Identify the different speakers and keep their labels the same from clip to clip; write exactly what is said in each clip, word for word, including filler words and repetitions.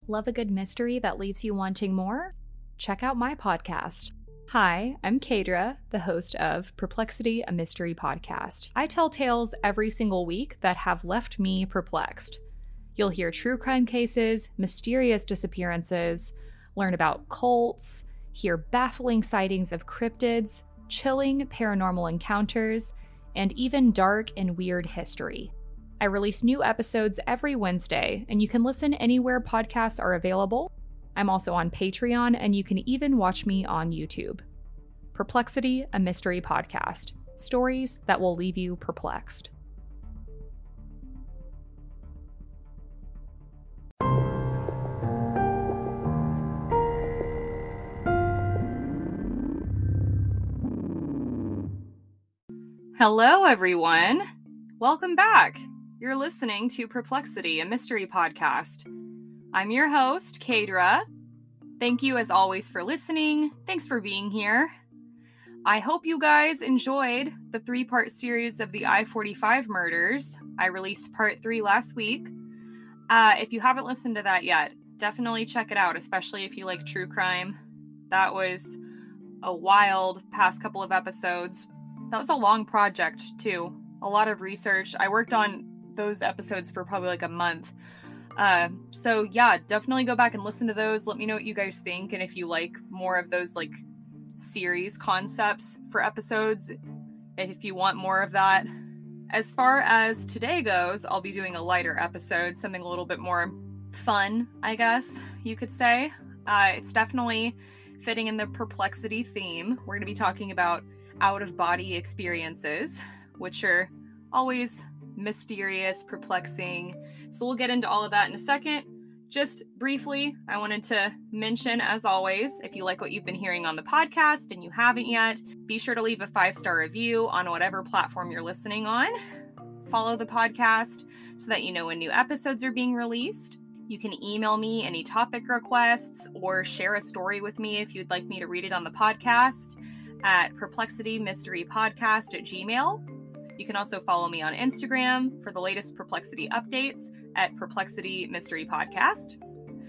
Speaker 1: Love a good mystery that leaves you wanting more? Check out my podcast. Hi, I'm Kadra, the host of Perplexity, a Mystery Podcast. I tell tales every single week that have left me perplexed. You'll hear true crime cases, mysterious disappearances, learn about cults, hear baffling sightings of cryptids, chilling paranormal encounters, and even dark and weird history. I release new episodes every Wednesday, and you can listen anywhere podcasts are available. I'm also on Patreon, and you can even watch me on YouTube. Perplexity, a Mystery Podcast. Stories that will leave you perplexed. Hello, everyone. Welcome back. You're listening to Perplexity, a Mystery Podcast. I'm your host, Kadra. Thank you, as always, for listening. Thanks for being here. I hope you guys enjoyed the three-part series of the I forty-five murders. I released part three last week. Uh, if you haven't listened to that yet, definitely check it out, especially if you like true crime. That was a wild past couple of episodes. That was a long project, too. A lot of research. I worked on those episodes for probably like a month. Uh, so yeah, definitely go back and listen to those. Let me know what you guys think, and if you like more of those like series concepts for episodes, if you want more of that. As far as today goes, I'll be doing a lighter episode, something a little bit more fun, I guess you could say. Uh, it's definitely fitting in the perplexity theme. We're going to be talking about out-of-body experiences, which are always mysterious, perplexing. So we'll get into all of that in a second. Just briefly, I wanted to mention, as always, if you like what you've been hearing on the podcast and you haven't yet, be sure to leave a five-star review on whatever platform you're listening on. Follow the podcast so that you know when new episodes are being released. You can email me any topic requests or share a story with me if you'd like me to read it on the podcast at perplexity mystery podcast at gmail. You can also follow me on Instagram for the latest Perplexity updates at Perplexity Mystery Podcast.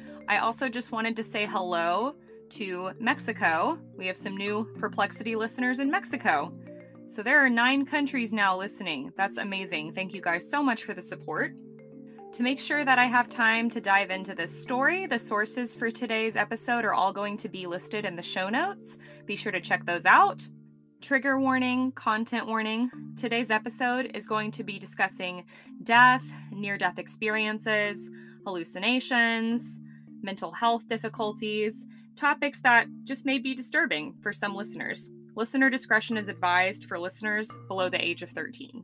Speaker 1: I also just wanted to say hello to Mexico. We have some new Perplexity listeners in Mexico. So there are nine countries now listening. That's amazing. Thank you guys so much for the support. To make sure that I have time to dive into this story, the sources for today's episode are all going to be listed in the show notes. Be sure to check those out. Trigger warning, content warning. Today's episode is going to be discussing death, near-death experiences, hallucinations, mental health difficulties, topics that just may be disturbing for some listeners. Listener discretion is advised for listeners below the age of thirteen.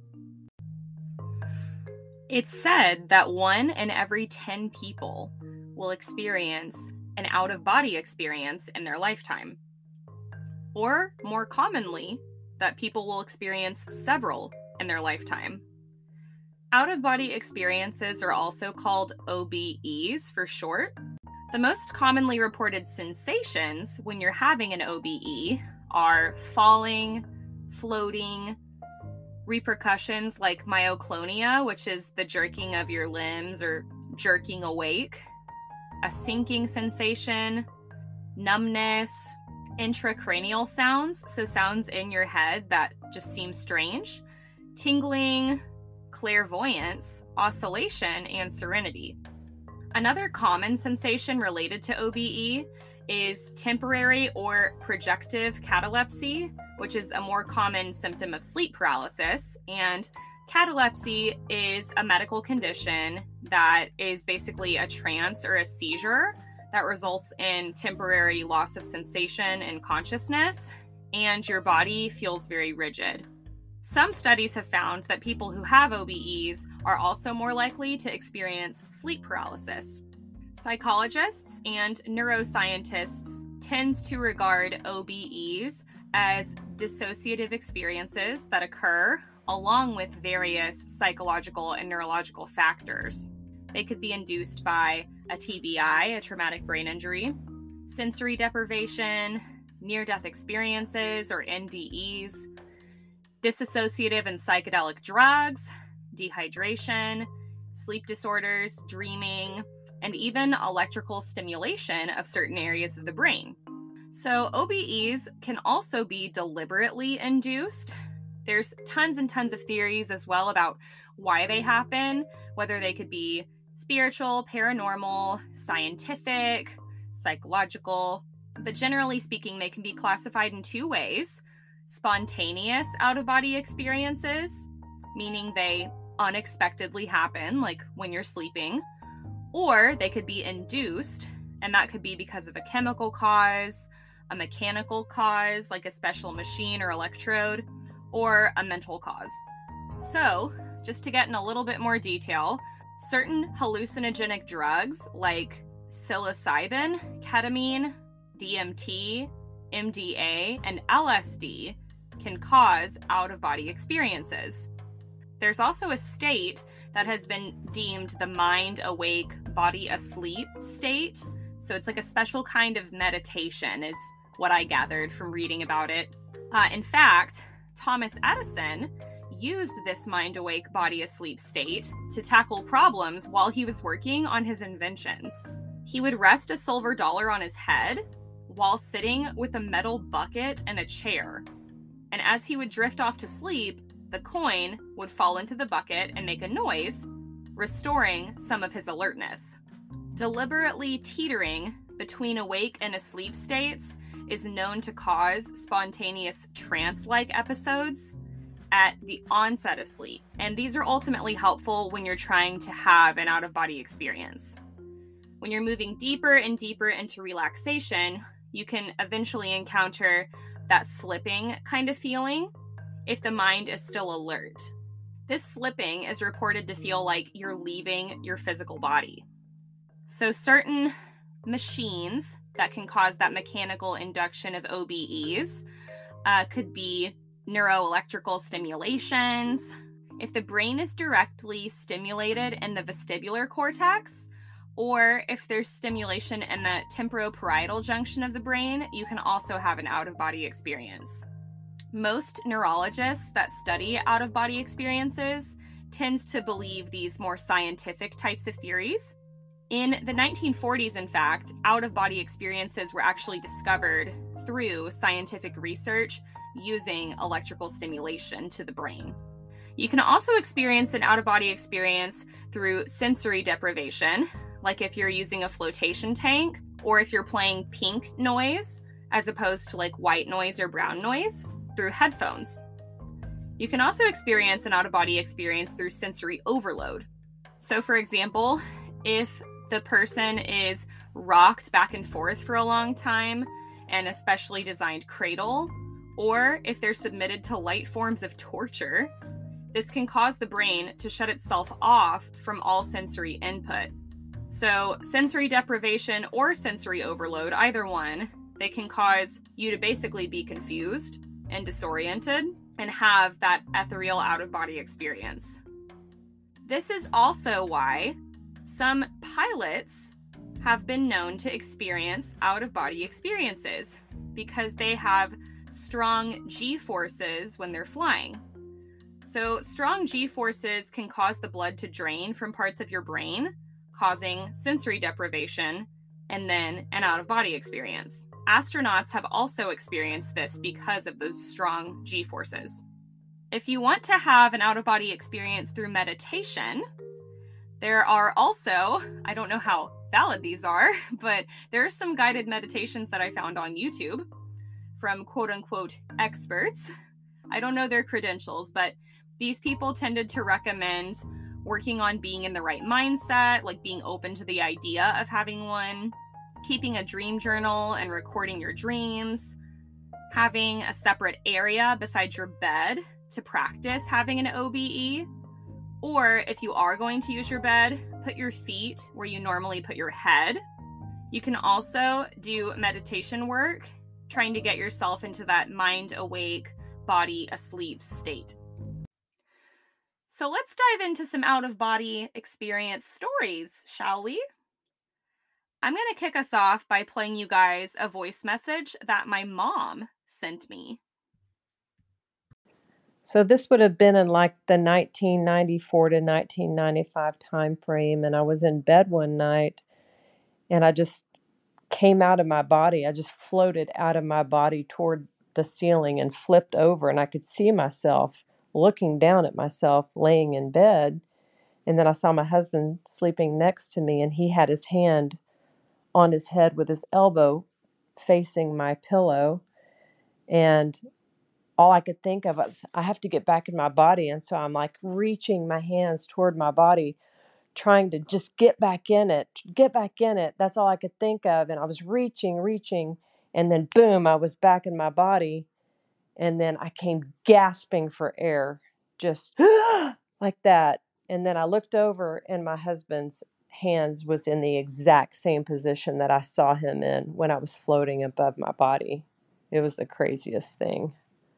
Speaker 1: It's said that one in every ten people will experience an out-of-body experience in their lifetime. Or, more commonly, that people will experience several in their lifetime. Out-of-body experiences are also called O B Es for short. The most commonly reported sensations when you're having an O B E are falling, floating, repercussions like myoclonia, which is the jerking of your limbs or jerking awake, a sinking sensation, numbness, intracranial sounds, so sounds in your head that just seem strange, tingling, clairvoyance, oscillation, and serenity. Another common sensation related to O B E is temporary or projective catalepsy, which is a more common symptom of sleep paralysis. And catalepsy is a medical condition that is basically a trance or a seizure that results in temporary loss of sensation and consciousness, and your body feels very rigid. Some studies have found that people who have O B Es are also more likely to experience sleep paralysis. Psychologists and neuroscientists tend to regard O B Es as dissociative experiences that occur along with various psychological and neurological factors. They could be induced by a T B I, a traumatic brain injury, sensory deprivation, near-death experiences or N D Es, dissociative and psychedelic drugs, dehydration, sleep disorders, dreaming, and even electrical stimulation of certain areas of the brain. So O B Es can also be deliberately induced. There's tons and tons of theories as well about why they happen, whether they could be spiritual, paranormal, scientific, psychological. But generally speaking, they can be classified in two ways: spontaneous out-of-body experiences, meaning they unexpectedly happen, like when you're sleeping, or they could be induced, and that could be because of a chemical cause, a mechanical cause, like a special machine or electrode, or a mental cause. So, just to get in a little bit more detail, certain hallucinogenic drugs like psilocybin, ketamine, D M T, M D A, and L S D can cause out-of-body experiences. There's also a state that has been deemed the mind awake, body asleep state. So it's like a special kind of meditation is what I gathered from reading about it. Uh, in fact, Thomas Edison used this mind awake, body asleep state to tackle problems while he was working on his inventions. He would rest a silver dollar on his head while sitting with a metal bucket and a chair. And as he would drift off to sleep, the coin would fall into the bucket and make a noise, restoring some of his alertness. Deliberately teetering between awake and asleep states is known to cause spontaneous trance-like episodes at the onset of sleep. And these are ultimately helpful when you're trying to have an out-of-body experience. When you're moving deeper and deeper into relaxation, you can eventually encounter that slipping kind of feeling if the mind is still alert. This slipping is reported to feel like you're leaving your physical body. So certain machines that can cause that mechanical induction of O B Es uh, could be neuroelectrical stimulations. If the brain is directly stimulated in the vestibular cortex, or if there's stimulation in the temporoparietal junction of the brain, you can also have an out-of-body experience. Most neurologists that study out-of-body experiences tend to believe these more scientific types of theories. In the nineteen forties, in fact, out-of-body experiences were actually discovered through scientific research using electrical stimulation to the brain. You can also experience an out-of-body experience through sensory deprivation, like if you're using a flotation tank, or if you're playing pink noise as opposed to like white noise or brown noise through headphones. You can also experience an out-of-body experience through sensory overload. So for example, if the person is rocked back and forth for a long time, and a specially designed cradle, or if they're submitted to light forms of torture, this can cause the brain to shut itself off from all sensory input. So sensory deprivation or sensory overload, either one, they can cause you to basically be confused and disoriented and have that ethereal out-of-body experience. This is also why some pilots have been known to experience out-of-body experiences, because they have strong G-forces when they're flying. So strong G-forces can cause the blood to drain from parts of your brain, causing sensory deprivation and then an out-of-body experience. Astronauts have also experienced this because of those strong G-forces. If you want to have an out-of-body experience through meditation, there are also, I don't know how valid these are, but there are some guided meditations that I found on YouTube from quote-unquote experts. I don't know their credentials, but these people tended to recommend working on being in the right mindset, like being open to the idea of having one, keeping a dream journal and recording your dreams, having a separate area beside your bed to practice having an O B E, or if you are going to use your bed, put your feet where you normally put your head. You can also do meditation work, trying to get yourself into that mind awake, body asleep state. So let's dive into some out-of-body experience stories, shall we? I'm going to kick us off by playing you guys a voice message that my mom sent me.
Speaker 2: So this would have been in like the nineteen ninety-four to nineteen ninety-five time frame, and I was in bed one night and I just came out of my body. I just floated out of my body toward the ceiling and flipped over, and I could see myself looking down at myself laying in bed. And then I saw my husband sleeping next to me, and he had his hand on his head with his elbow facing my pillow. And all I could think of was, I have to get back in my body. And so I'm like reaching my hands toward my body, trying to just get back in it, get back in it. That's all I could think of. And I was reaching, reaching, and then boom, I was back in my body. And then I came gasping for air, just like that. And then I looked over, and my husband's hands was in the exact same position that I saw him in when I was floating above my body. It was the craziest thing.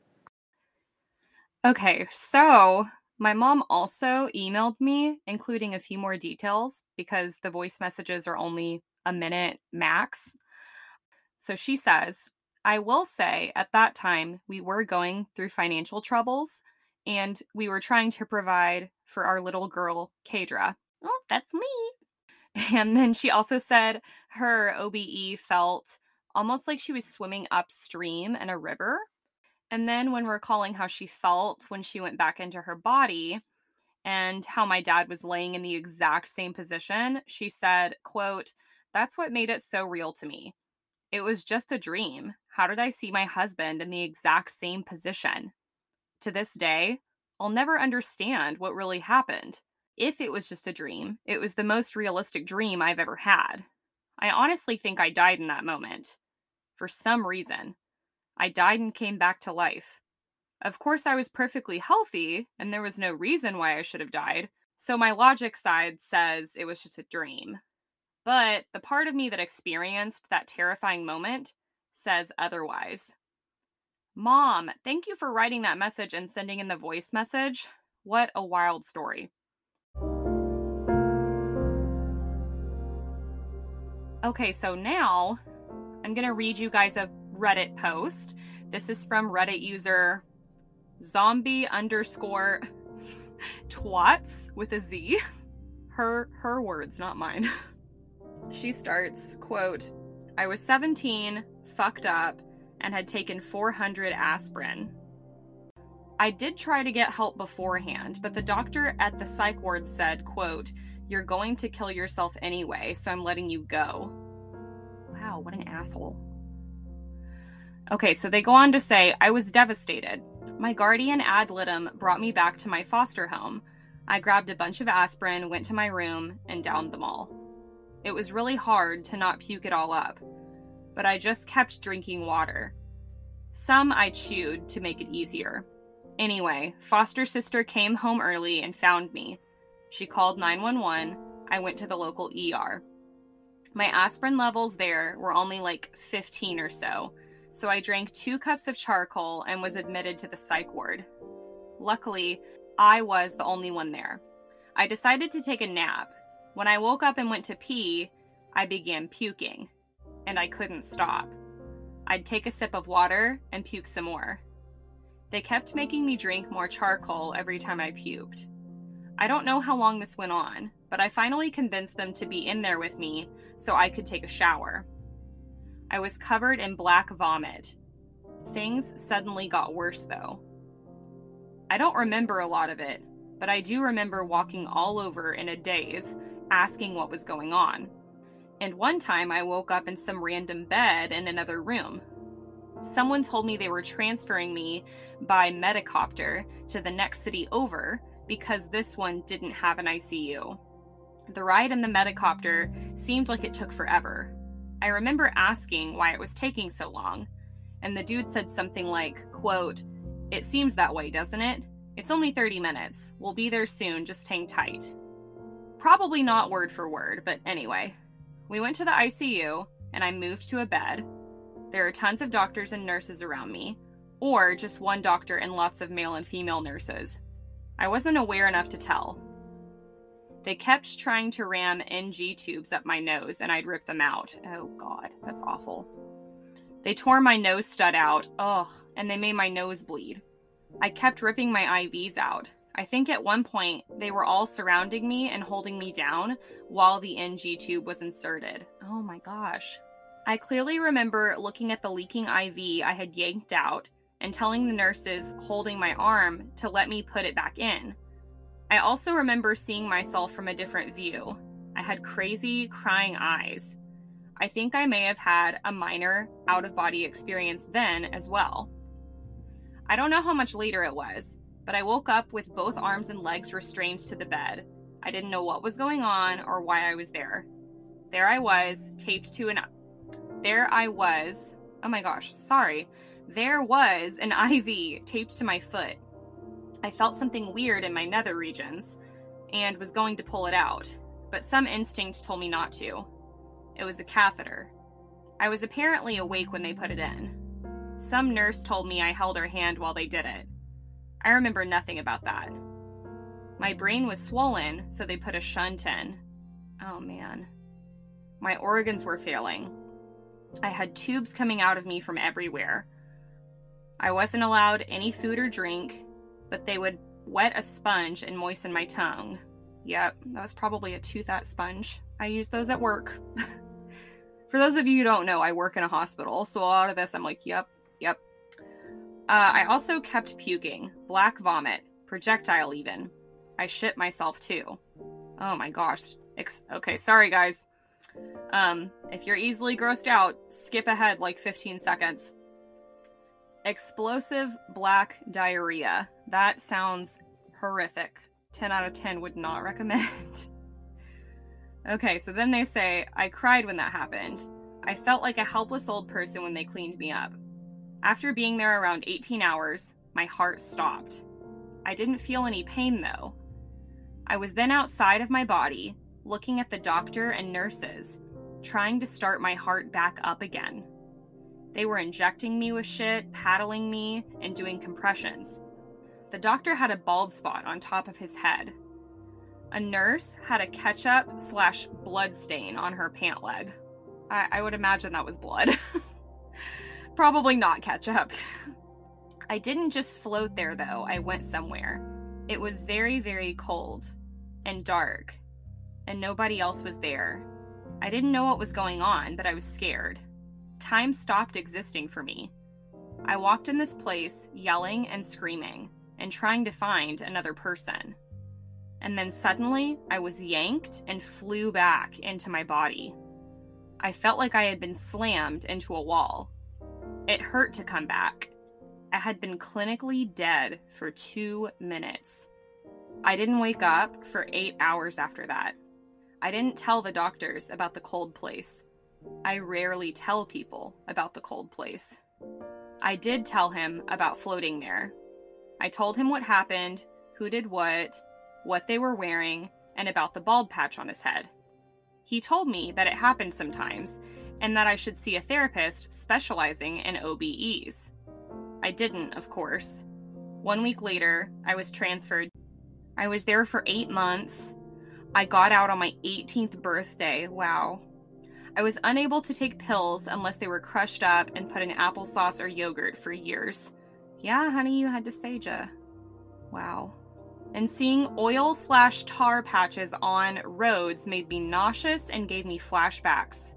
Speaker 1: Okay, so my mom also emailed me, including a few more details because the voice messages are only a minute max. So she says, I will say at that time we were going through financial troubles and we were trying to provide for our little girl, Kadra. Oh, that's me. And then she also said her O B E felt almost like she was swimming upstream in a river. And then when recalling how she felt when she went back into her body and how my dad was laying in the exact same position, she said, quote, that's what made it so real to me. It was just a dream. How did I see my husband in the exact same position? To this day, I'll never understand what really happened. If it was just a dream, it was the most realistic dream I've ever had. I honestly think I died in that moment. For some reason. I died and came back to life. Of course, I was perfectly healthy, and there was no reason why I should have died, so my logic side says it was just a dream. But the part of me that experienced that terrifying moment says otherwise. Mom, thank you for writing that message and sending in the voice message. What a wild story. Okay, so now I'm going to read you guys a Reddit post. This is from Reddit user zombie underscore twats with a Z. Her, her words, not mine. She starts, quote, I was seventeen, fucked up, and had taken four hundred aspirin. I did try to get help beforehand, but the doctor at the psych ward said, quote, you're going to kill yourself anyway, so I'm letting you go. Wow, what an asshole. Okay, so they go on to say, I was devastated. My guardian ad litem brought me back to my foster home. I grabbed a bunch of aspirin, went to my room, and downed them all. It was really hard to not puke it all up, but I just kept drinking water. Some I chewed to make it easier. Anyway, foster sister came home early and found me. She called nine one one. I went to the local E R. My aspirin levels there were only like fifteen or so, so I drank two cups of charcoal and was admitted to the psych ward. Luckily, I was the only one there. I decided to take a nap. When I woke up and went to pee, I began puking, and I couldn't stop. I'd take a sip of water and puke some more. They kept making me drink more charcoal every time I puked. I don't know how long this went on, but I finally convinced them to be in there with me so I could take a shower. I was covered in black vomit. Things suddenly got worse, though. I don't remember a lot of it, but I do remember walking all over in a daze, asking what was going on. And one time I woke up in some random bed in another room. Someone told me they were transferring me by Medicopter to the next city over because this one didn't have an I C U. The ride in the Medicopter seemed like it took forever. I remember asking why it was taking so long, and the dude said something like, quote, it seems that way, doesn't it? It's only thirty minutes. We'll be there soon, just hang tight. Probably not word for word, but anyway. We went to the I C U, and I moved to a bed. There are tons of doctors and nurses around me, or just one doctor and lots of male and female nurses. I wasn't aware enough to tell. They kept trying to ram N G tubes up my nose, and I'd rip them out. Oh God, that's awful. They tore my nose stud out, ugh, and they made my nose bleed. I kept ripping my I Vs out. I think at one point they were all surrounding me and holding me down while the N G tube was inserted. Oh my gosh. I clearly remember looking at the leaking I V I had yanked out and telling the nurses holding my arm to let me put it back in. I also remember seeing myself from a different view. I had crazy, crying eyes. I think I may have had a minor out-of-body experience then as well. I don't know how much later it was, but I woke up with both arms and legs restrained to the bed. I didn't know what was going on or why I was there. There I was, taped to an... There I was... Oh my gosh, sorry. There was an I V taped to my foot. I felt something weird in my nether regions and was going to pull it out, but some instinct told me not to. It was a catheter. I was apparently awake when they put it in. Some nurse told me I held her hand while they did it. I remember nothing about that. My brain was swollen, so they put a shunt in. Oh man. My organs were failing. I had tubes coming out of me from everywhere. I wasn't allowed any food or drink, but they would wet a sponge and moisten my tongue. Yep, that was probably a tooth-at sponge. I use those at work. For those of you who don't know, I work in a hospital, so a lot of this I'm like, yep, yep. Uh, I also kept puking, black vomit, projectile even. I shit myself too. Oh my gosh. Ex- okay, sorry guys. Um, if you're easily grossed out, skip ahead like fifteen seconds. Explosive black diarrhea. That sounds horrific. ten out of ten would not recommend. Okay, so then they say, I cried when that happened. I felt like a helpless old person when they cleaned me up. After being there around eighteen hours, my heart stopped. I didn't feel any pain though. I was then outside of my body, looking at the doctor and nurses, trying to start my heart back up again. They were injecting me with shit, paddling me, and doing compressions. The doctor had a bald spot on top of his head. A nurse had a ketchup slash blood stain on her pant leg. I, I would imagine that was blood. Probably not ketchup. I didn't just float there though, I went somewhere. It was very, very cold and dark, and nobody else was there. I didn't know what was going on, but I was scared. Time stopped existing for me. I walked in this place, yelling and screaming, and trying to find another person. And then suddenly, I was yanked and flew back into my body. I felt like I had been slammed into a wall. It hurt to come back. I had been clinically dead for two minutes. I didn't wake up for eight hours after that. I didn't tell the doctors about the cold place. I rarely tell people about the cold place. I did tell him about floating there. I told him what happened, who did what, what they were wearing, and about the bald patch on his head. He told me that it happened sometimes, and that I should see a therapist specializing in O B Es. I didn't, of course. One week later, I was transferred. I was there for eight months. I got out on my eighteenth birthday. Wow. I was unable to take pills unless they were crushed up and put in applesauce or yogurt for years. Yeah, honey, you had dysphagia. Wow. And seeing oil slash tar patches on roads made me nauseous and gave me flashbacks.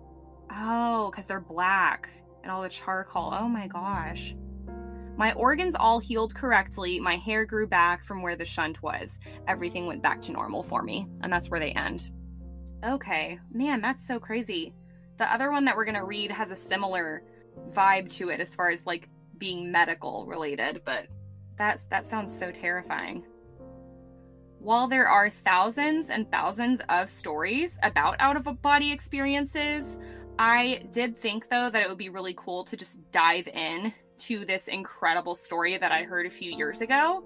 Speaker 1: Oh, because they're black and all the charcoal. Oh my gosh. My organs all healed correctly. My hair grew back from where the shunt was. Everything went back to normal for me. And that's where they end. Okay. Man, that's so crazy. The other one that we're going to read has a similar vibe to it as far as like being medical related, but that's that sounds so terrifying. While there are thousands and thousands of stories about out-of-body experiences, I did think, though, that it would be really cool to just dive in to this incredible story that I heard a few years ago.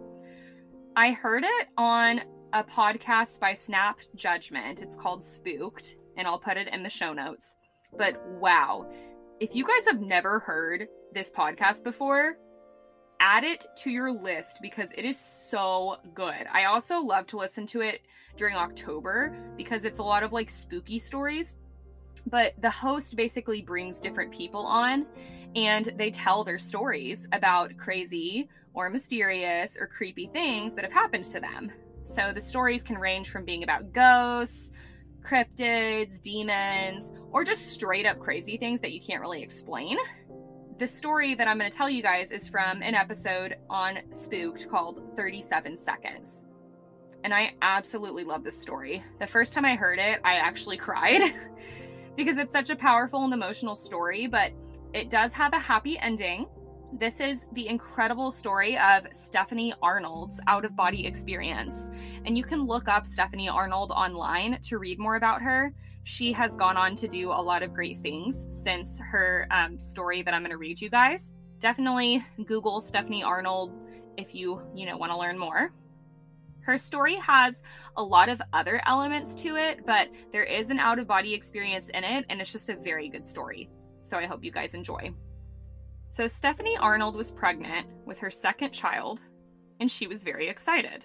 Speaker 1: I heard it on a podcast by Snap Judgment. It's called Spooked, and I'll put it in the show notes. But wow, if you guys have never heard this podcast before, add it to your list because it is so good. I also love to listen to it during October because it's a lot of like spooky stories. But the host basically brings different people on and they tell their stories about crazy or mysterious or creepy things that have happened to them. So the stories can range from being about ghosts, cryptids, demons, or just straight up crazy things that you can't really explain. The story that I'm going to tell you guys is from an episode on Spooked called thirty-seven seconds. And I absolutely love this story. The first time I heard it, I actually cried because it's such a powerful and emotional story, but it does have a happy ending. This is the incredible story of Stephanie Arnold's out-of-body experience. And you can look up Stephanie Arnold online to read more about her. She has gone on to do a lot of great things since her um, story that I'm going to read you guys. Definitely Google Stephanie Arnold if you, you know, want to learn more. Her story has a lot of other elements to it, but there is an out-of-body experience in it, and it's just a very good story. So I hope you guys enjoy. So Stephanie Arnold was pregnant with her second child, and she was very excited.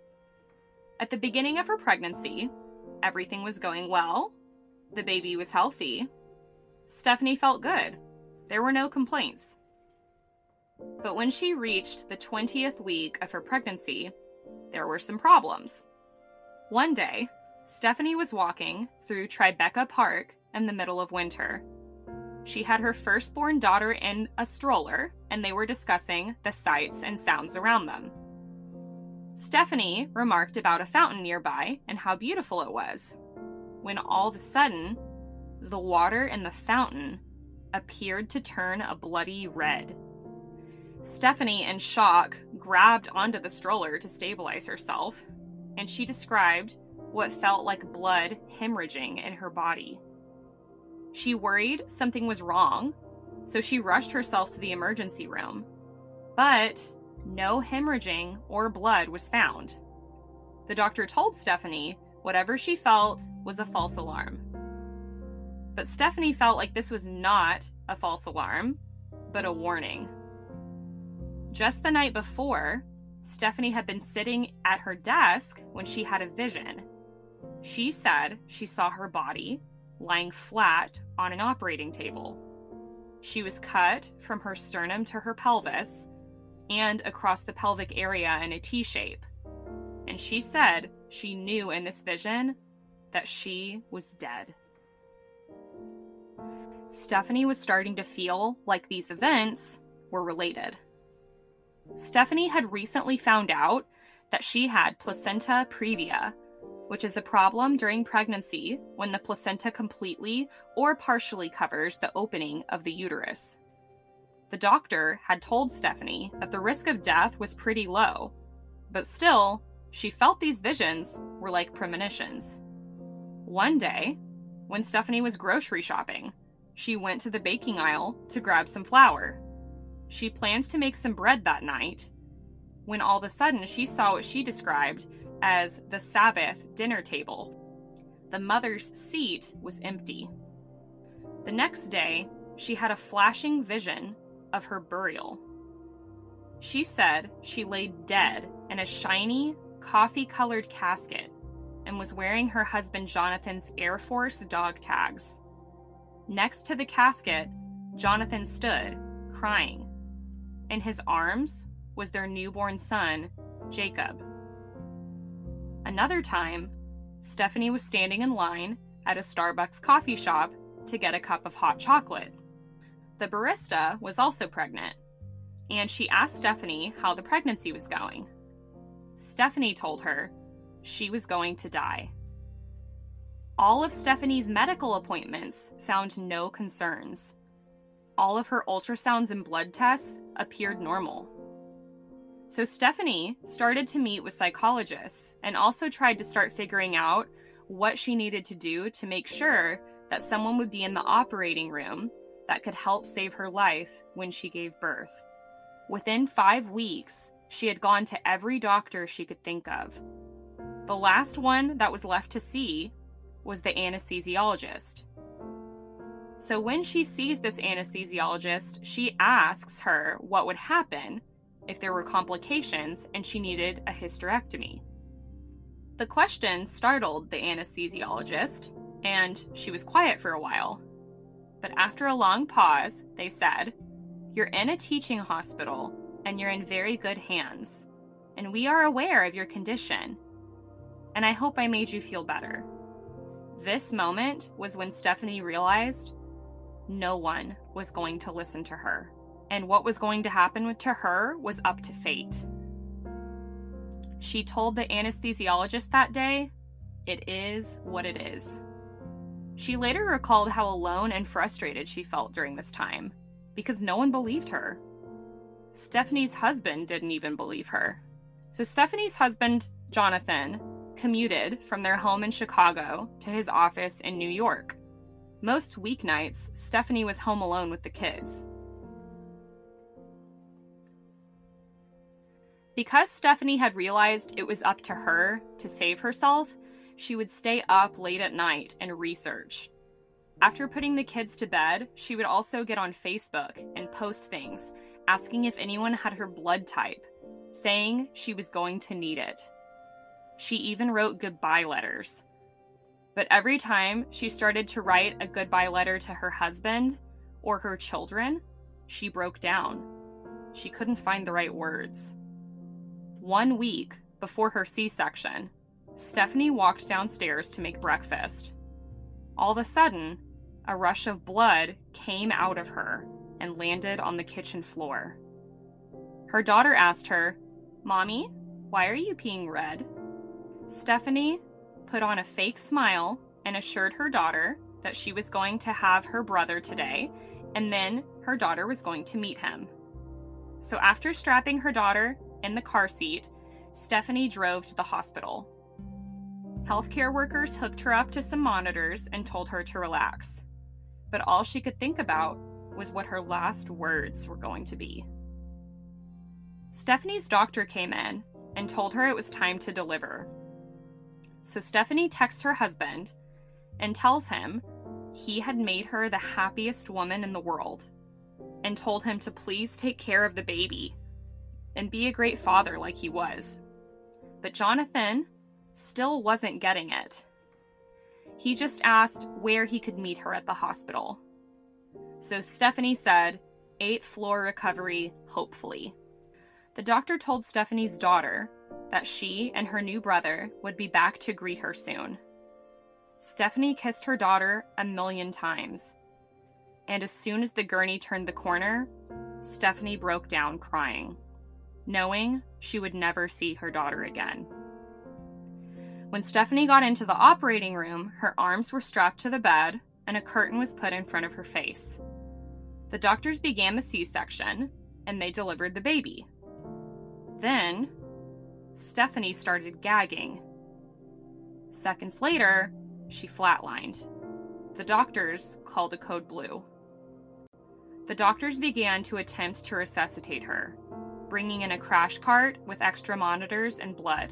Speaker 1: At the beginning of her pregnancy, everything was going well. The baby was healthy. Stephanie felt good. There were no complaints. But when she reached the twentieth week of her pregnancy, there were some problems. One day, Stephanie was walking through Tribeca Park in the middle of winter. She had her firstborn daughter in a stroller, and they were discussing the sights and sounds around them. Stephanie remarked about a fountain nearby and how beautiful it was, when all of a sudden, the water in the fountain appeared to turn a bloody red. Stephanie, in shock, grabbed onto the stroller to stabilize herself, and she described what felt like blood hemorrhaging in her body. She worried something was wrong, so she rushed herself to the emergency room, but no hemorrhaging or blood was found. The doctor told Stephanie whatever she felt was a false alarm. But Stephanie felt like this was not a false alarm, but a warning. Just the night before, Stephanie had been sitting at her desk when she had a vision. She said she saw her body lying flat on an operating table. She was cut from her sternum to her pelvis and across the pelvic area in a T shape. And she said she knew in this vision that she was dead. Stephanie was starting to feel like these events were related. Stephanie had recently found out that she had placenta previa, which is a problem during pregnancy when the placenta completely or partially covers the opening of the uterus. The doctor had told Stephanie that the risk of death was pretty low, but still, she felt these visions were like premonitions. One day, when Stephanie was grocery shopping, she went to the baking aisle to grab some flour. She planned to make some bread that night, when all of a sudden she saw what she described as the Sabbath dinner table. The mother's seat was empty. The next day, she had a flashing vision of her burial. She said she lay dead in a shiny, coffee-colored casket and was wearing her husband Jonathan's Air Force dog tags. Next to the casket, Jonathan stood, crying. In his arms was their newborn son, Jacob. Another time, Stephanie was standing in line at a Starbucks coffee shop to get a cup of hot chocolate. The barista was also pregnant, and she asked Stephanie how the pregnancy was going. Stephanie told her she was going to die. All of Stephanie's medical appointments found no concerns. All of her ultrasounds and blood tests appeared normal. So Stephanie started to meet with psychologists and also tried to start figuring out what she needed to do to make sure that someone would be in the operating room that could help save her life when she gave birth. Within five weeks, she had gone to every doctor she could think of. The last one that was left to see was the anesthesiologist. So when she sees this anesthesiologist, she asks her what would happen if there were complications and she needed a hysterectomy. The question startled the anesthesiologist, and she was quiet for a while. But after a long pause, they said, You're in a teaching hospital, and you're in very good hands, and we are aware of your condition, and I hope I made you feel better." This moment was when Stephanie realized no one was going to listen to her, and what was going to happen to her was up to fate. She told the anesthesiologist that day, "It is what it is." She later recalled how alone and frustrated she felt during this time, because no one believed her. Stephanie's husband didn't even believe her. So Stephanie's husband, Jonathan, commuted from their home in Chicago to his office in New York. Most weeknights, Stephanie was home alone with the kids. Because Stephanie had realized it was up to her to save herself, she would stay up late at night and research. After putting the kids to bed, she would also get on Facebook and post things, asking if anyone had her blood type, saying she was going to need it. She even wrote goodbye letters. But every time she started to write a goodbye letter to her husband or her children, she broke down. She couldn't find the right words. One week before her C-section, Stephanie walked downstairs to make breakfast. All of a sudden, a rush of blood came out of her and landed on the kitchen floor. Her daughter asked her, "Mommy, why are you peeing red?" Stephanie put on a fake smile and assured her daughter that she was going to have her brother today, and then her daughter was going to meet him. So after strapping her daughter in the car seat, Stephanie drove to the hospital. Healthcare workers hooked her up to some monitors and told her to relax. But all she could think about was what her last words were going to be. Stephanie's doctor came in and told her it was time to deliver. So Stephanie texts her husband and tells him he had made her the happiest woman in the world and told him to please take care of the baby and be a great father like he was. But Jonathan still wasn't getting it. He just asked where he could meet her at the hospital. So Stephanie said, eighth floor recovery, hopefully. The doctor told Stephanie's daughter that she and her new brother would be back to greet her soon. Stephanie kissed her daughter a million times. And as soon as the gurney turned the corner, Stephanie broke down crying, knowing she would never see her daughter again. When Stephanie got into the operating room, her arms were strapped to the bed and a curtain was put in front of her face. The doctors began the C-section and they delivered the baby. Then, Stephanie started gagging. Seconds later, she flatlined. The doctors called a code blue. The doctors began to attempt to resuscitate her, bringing in a crash cart with extra monitors and blood.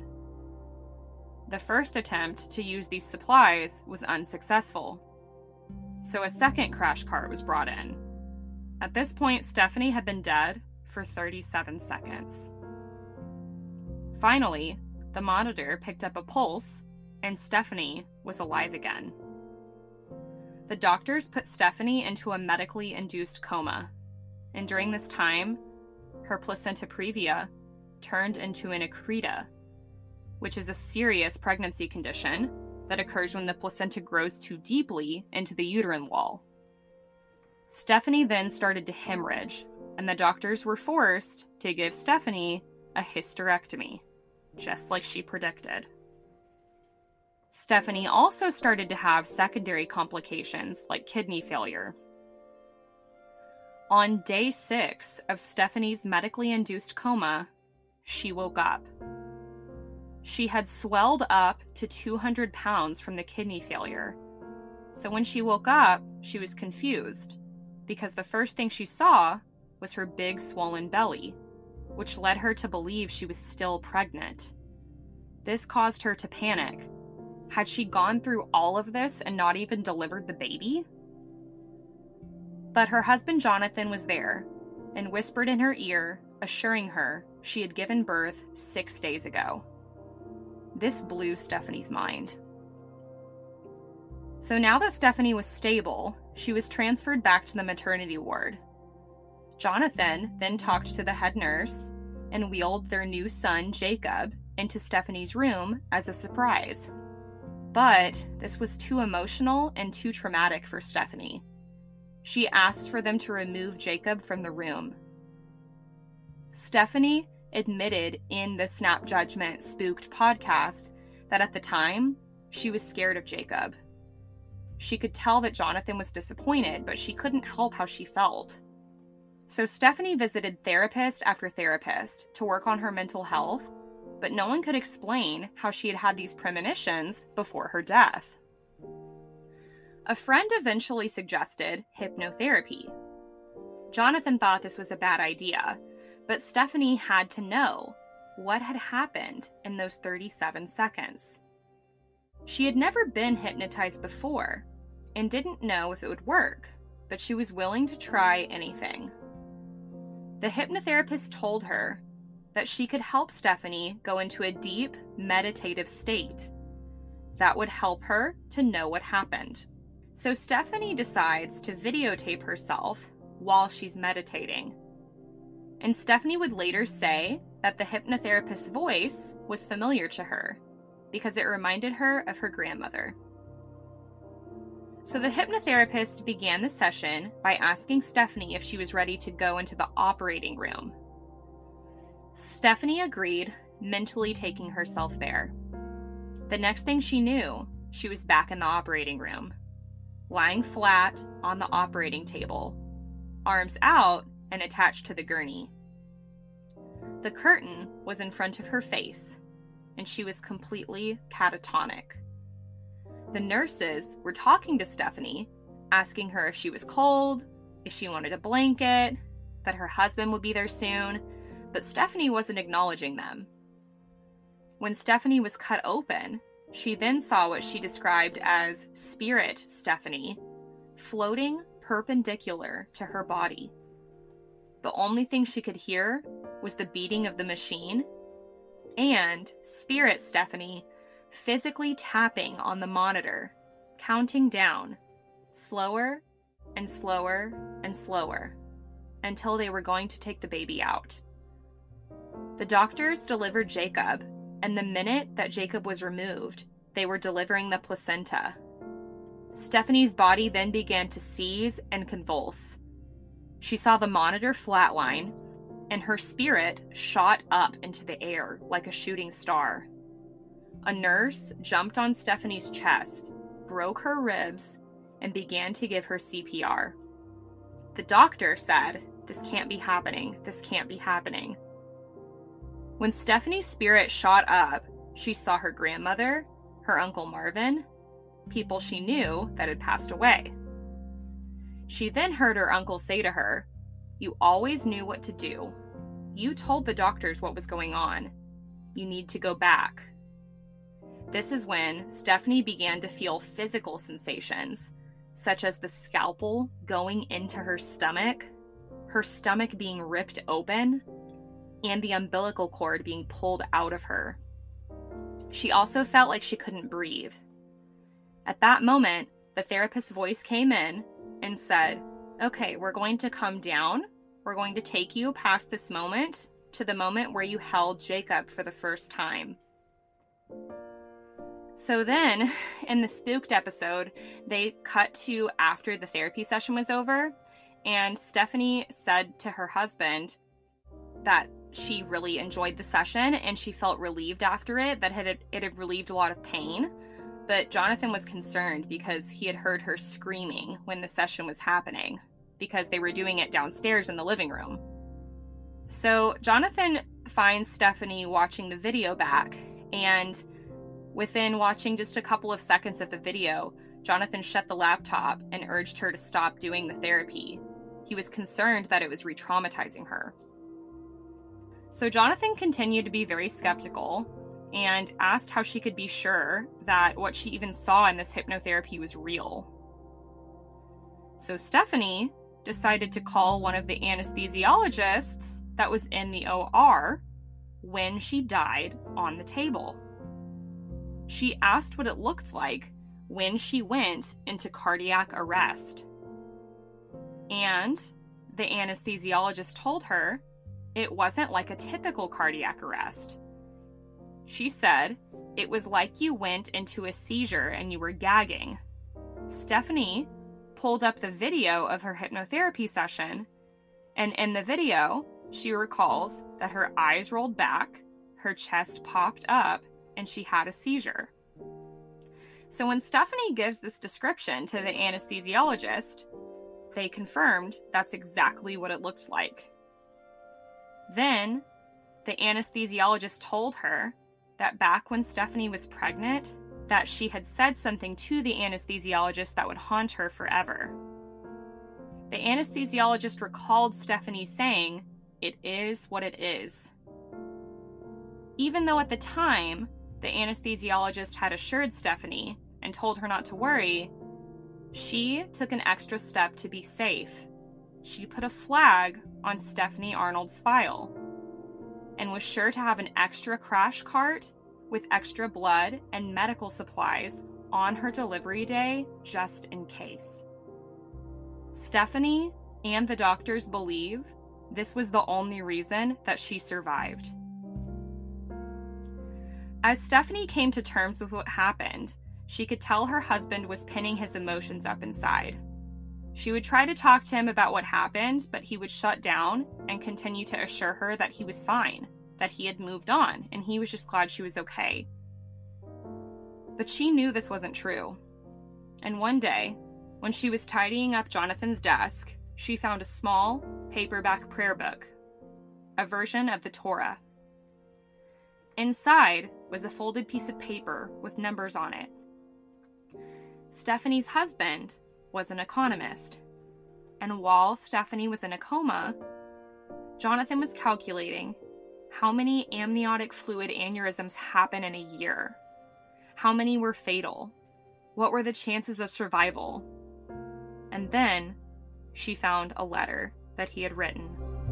Speaker 1: The first attempt to use these supplies was unsuccessful, so a second crash cart was brought in. At this point, Stephanie had been dead for thirty-seven seconds. Finally, the monitor picked up a pulse, and Stephanie was alive again. The doctors put Stephanie into a medically induced coma, and during this time, her placenta previa turned into an accreta, which is a serious pregnancy condition that occurs when the placenta grows too deeply into the uterine wall. Stephanie then started to hemorrhage, and the doctors were forced to give Stephanie a hysterectomy, just like she predicted. Stephanie also started to have secondary complications like kidney failure. On day six of Stephanie's medically induced coma, she woke up. She had swelled up to two hundred pounds from the kidney failure. So when she woke up, she was confused because the first thing she saw was her big swollen belly, which led her to believe she was still pregnant. This caused her to panic. Had she gone through all of this and not even delivered the baby? But her husband Jonathan was there and whispered in her ear, assuring her she had given birth six days ago. This blew Stephanie's mind. So now that Stephanie was stable, she was transferred back to the maternity ward. Jonathan then talked to the head nurse and wheeled their new son, Jacob, into Stephanie's room as a surprise. But this was too emotional and too traumatic for Stephanie. She asked for them to remove Jacob from the room. Stephanie admitted in the Snap Judgment Spooked podcast that at the time, she was scared of Jacob. She could tell that Jonathan was disappointed, but she couldn't help how she felt. So Stephanie visited therapist after therapist to work on her mental health, but no one could explain how she had had these premonitions before her death. A friend eventually suggested hypnotherapy. Jonathan thought this was a bad idea, but Stephanie had to know what had happened in those thirty-seven seconds. She had never been hypnotized before and didn't know if it would work, but she was willing to try anything. The hypnotherapist told her that she could help Stephanie go into a deep, meditative state that would help her to know what happened. So Stephanie decides to videotape herself while she's meditating. And Stephanie would later say that the hypnotherapist's voice was familiar to her because it reminded her of her grandmother. So the hypnotherapist began the session by asking Stephanie if she was ready to go into the operating room. Stephanie agreed, mentally taking herself there. The next thing she knew, she was back in the operating room, lying flat on the operating table, arms out and attached to the gurney. The curtain was in front of her face, and she was completely catatonic. The nurses were talking to Stephanie, asking her if she was cold, if she wanted a blanket, that her husband would be there soon, but Stephanie wasn't acknowledging them. When Stephanie was cut open, she then saw what she described as spirit Stephanie, floating perpendicular to her body. The only thing she could hear was the beating of the machine and spirit Stephanie physically tapping on the monitor, counting down, slower and slower and slower, until they were going to take the baby out. The doctors delivered Jacob, and the minute that Jacob was removed, they were delivering the placenta. Stephanie's body then began to seize and convulse. She saw the monitor flatline, and her spirit shot up into the air like a shooting star. A nurse jumped on Stephanie's chest, broke her ribs, and began to give her C P R. The doctor said, "This can't be happening. This can't be happening." When Stephanie's spirit shot up, she saw her grandmother, her Uncle Marvin, people she knew that had passed away. She then heard her uncle say to her, "You always knew what to do. You told the doctors what was going on. You need to go back." This is when Stephanie began to feel physical sensations, such as the scalpel going into her stomach, her stomach being ripped open, and the umbilical cord being pulled out of her. She also felt like she couldn't breathe. At that moment, the therapist's voice came in and said, "Okay, we're going to come down. We're going to take you past this moment to the moment where you held Jacob for the first time." So then, in the spooked episode, they cut to after the therapy session was over, and Stephanie said to her husband that she really enjoyed the session and she felt relieved after it, that it had, it had relieved a lot of pain. But Jonathan was concerned because he had heard her screaming when the session was happening, because they were doing it downstairs in the living room. So Jonathan finds Stephanie watching the video back, and within watching just a couple of seconds of the video, Jonathan shut the laptop and urged her to stop doing the therapy. He was concerned that it was re-traumatizing her. So Jonathan continued to be very skeptical and asked how she could be sure that what she even saw in this hypnotherapy was real. So Stephanie decided to call one of the anesthesiologists that was in the O R when she died on the table. She asked what it looked like when she went into cardiac arrest. And the anesthesiologist told her it wasn't like a typical cardiac arrest. She said it was like you went into a seizure and you were gagging. Stephanie pulled up the video of her hypnotherapy session, and in the video, she recalls that her eyes rolled back, her chest popped up, and she had a seizure. So when Stephanie gives this description to the anesthesiologist, they confirmed that's exactly what it looked like. Then, the anesthesiologist told her that back when Stephanie was pregnant, that she had said something to the anesthesiologist that would haunt her forever. The anesthesiologist recalled Stephanie saying, "It is what it is." Even though at the time, the anesthesiologist had assured Stephanie and told her not to worry, she took an extra step to be safe. She put a flag on Stephanie Arnold's file and was sure to have an extra crash cart with extra blood and medical supplies on her delivery day just in case. Stephanie and the doctors believe this was the only reason that she survived. As Stephanie came to terms with what happened, she could tell her husband was pinning his emotions up inside. She would try to talk to him about what happened, but he would shut down and continue to assure her that he was fine, that he had moved on, and he was just glad she was okay. But she knew this wasn't true. And one day, when she was tidying up Jonathan's desk, she found a small paperback prayer book, a version of the Torah. Inside was a folded piece of paper with numbers on it. Stephanie's husband was an economist, and while Stephanie was in a coma, Jonathan was calculating how many amniotic fluid aneurysms happen in a year, how many were fatal, what were the chances of survival, and then she found a letter that he had written.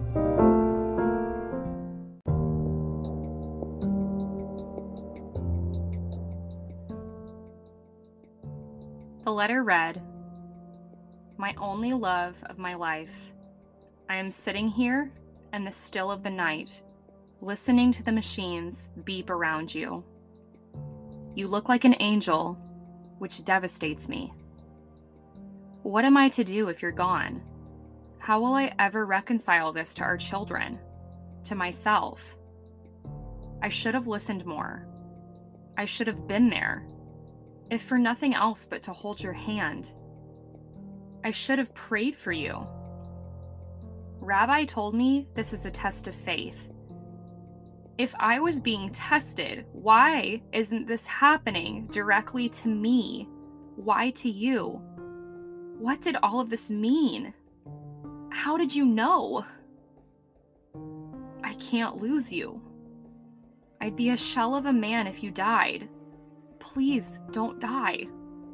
Speaker 1: The letter read, "My only love of my life, I am sitting here in the still of the night, listening to the machines beep around you. You look like an angel, which devastates me. What am I to do if you're gone? How will I ever reconcile this to our children, to myself? I should have listened more. I should have been there, if for nothing else but to hold your hand. I should have prayed for you. Rabbi told me this is a test of faith. If I was being tested, why isn't this happening directly to me? Why to you? What did all of this mean? How did you know? I can't lose you. I'd be a shell of a man if you died. Please don't die.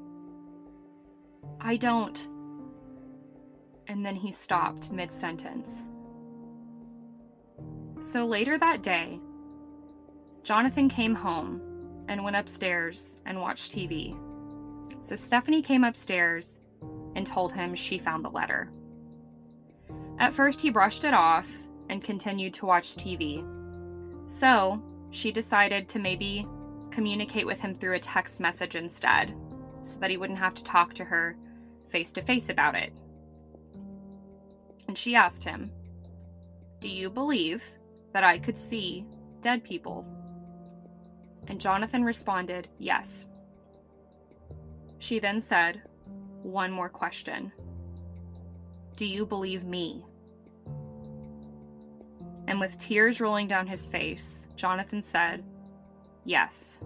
Speaker 1: I don't." And then he stopped mid-sentence. So later that day, Jonathan came home and went upstairs and watched T V. So Stephanie came upstairs and told him she found the letter. At first he brushed it off and continued to watch T V. So she decided to maybe communicate with him through a text message instead, so that he wouldn't have to talk to her face to face about it. And she asked him, "Do you believe that I could see dead people?" And Jonathan responded, "Yes." She then said, "One more question. Do you believe me?" And with tears rolling down his face, Jonathan said, "Yes."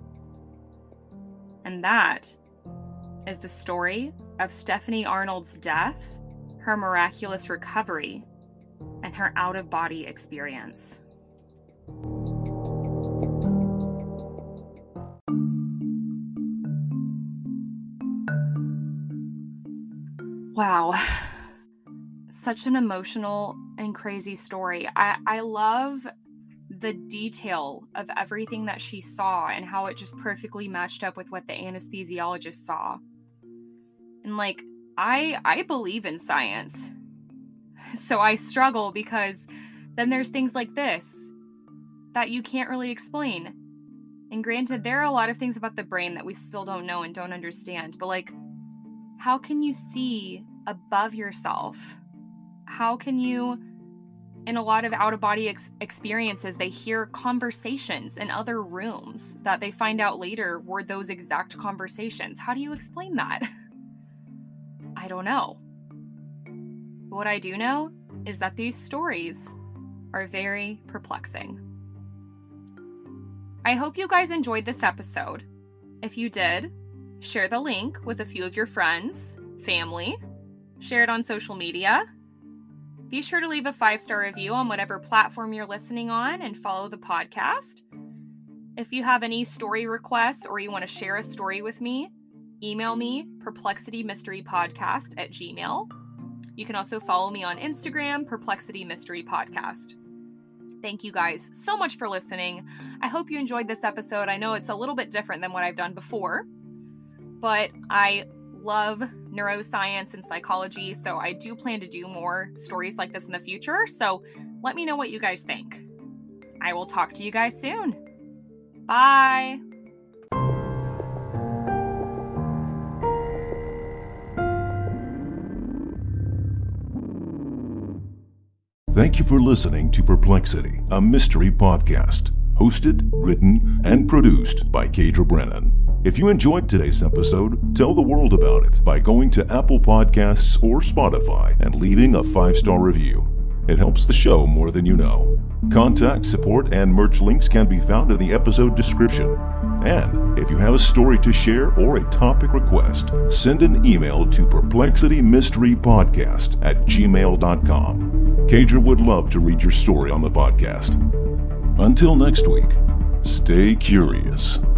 Speaker 1: And that is the story of Stephanie Arnold's death, her miraculous recovery, and her out-of-body experience. Wow. Such an emotional and crazy story. I, I love the detail of everything that she saw and how it just perfectly matched up with what the anesthesiologist saw. And like, I I believe in science. So I struggle because then there's things like this that you can't really explain. And granted, there are a lot of things about the brain that we still don't know and don't understand. But like, how can you see above yourself? How can you, in a lot of out-of-body ex- experiences, they hear conversations in other rooms that they find out later were those exact conversations. How do you explain that? I don't know. What I do know is that these stories are very perplexing. I hope you guys enjoyed this episode. If you did, share the link with a few of your friends, family, share it on social media. Be sure to leave a five-star review on whatever platform you're listening on and follow the podcast. If you have any story requests or you want to share a story with me, email me perplexitymysterypodcast at gmail. You can also follow me on Instagram, Perplexity Mystery Podcast. Thank you guys so much for listening. I hope you enjoyed this episode. I know it's a little bit different than what I've done before, but I love neuroscience and psychology, so I do plan to do more stories like this in the future. So let me know what you guys think. I will talk to you guys soon. Bye.
Speaker 3: Thank you for listening to Perplexity, a mystery podcast, hosted, written, and produced by Kadra Brennan. If you enjoyed today's episode, tell the world about it by going to Apple Podcasts or Spotify and leaving a five-star review. It helps the show more than you know. Contact, support, and merch links can be found in the episode description. And if you have a story to share or a topic request, send an email to perplexitymysterypodcast at gmail dot com. Kadra would love to read your story on the podcast. Until next week, stay curious.